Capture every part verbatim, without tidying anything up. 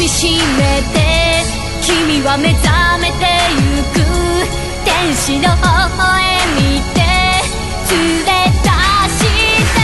みしめて君は目覚めてゆく天使の微笑みで連れ出して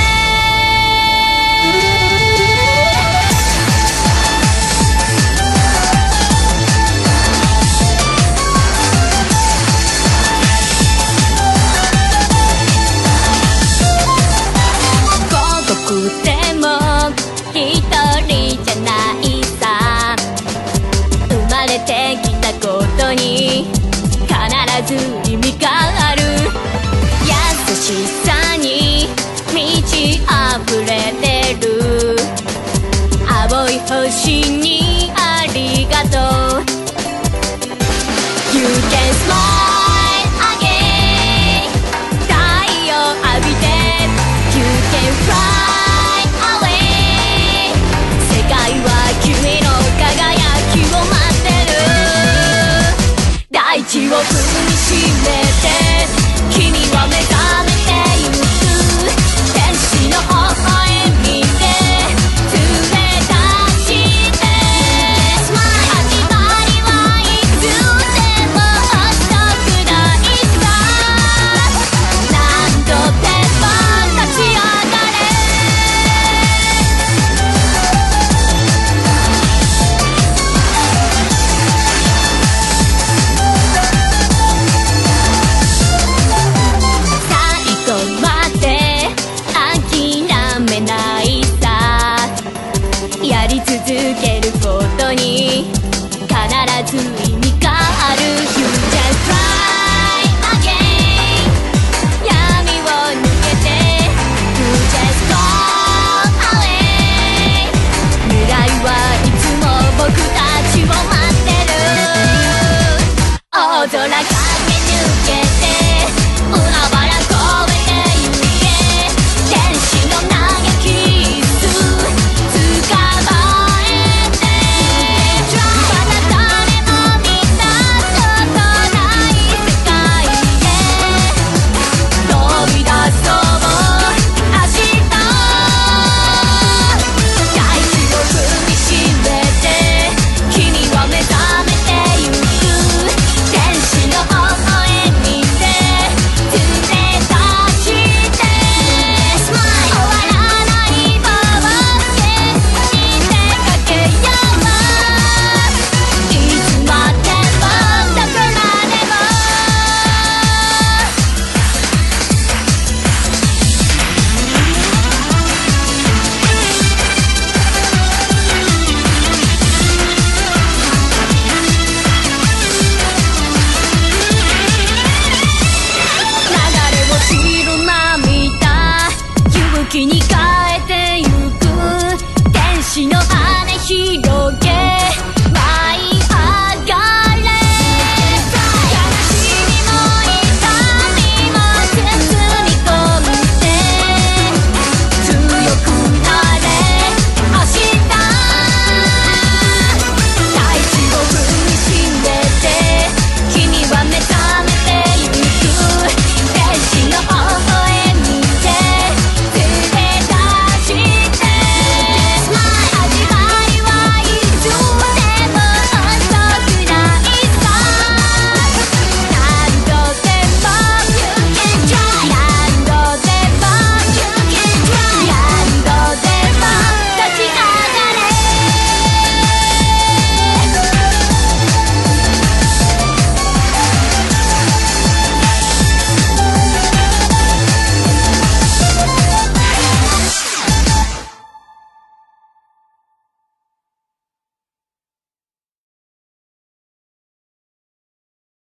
孤独でも一人じゃないさ生まれてきたことに必ず意味がある優しさに満ち溢れてる青い星にありがとう You can smile again 太陽浴びて You can fly away 世界は君の輝きを待ってる大地を踏みしめて君は目覚めてゆく天使の微笑みで連れ出して始まりはいつでも遅くないさ何度でも立ち上がれ最後まで諦めないさやり続けることに必ず意味がある You can fly again 闇を抜けて You just go away 未来はいつも僕たちを待ってる大空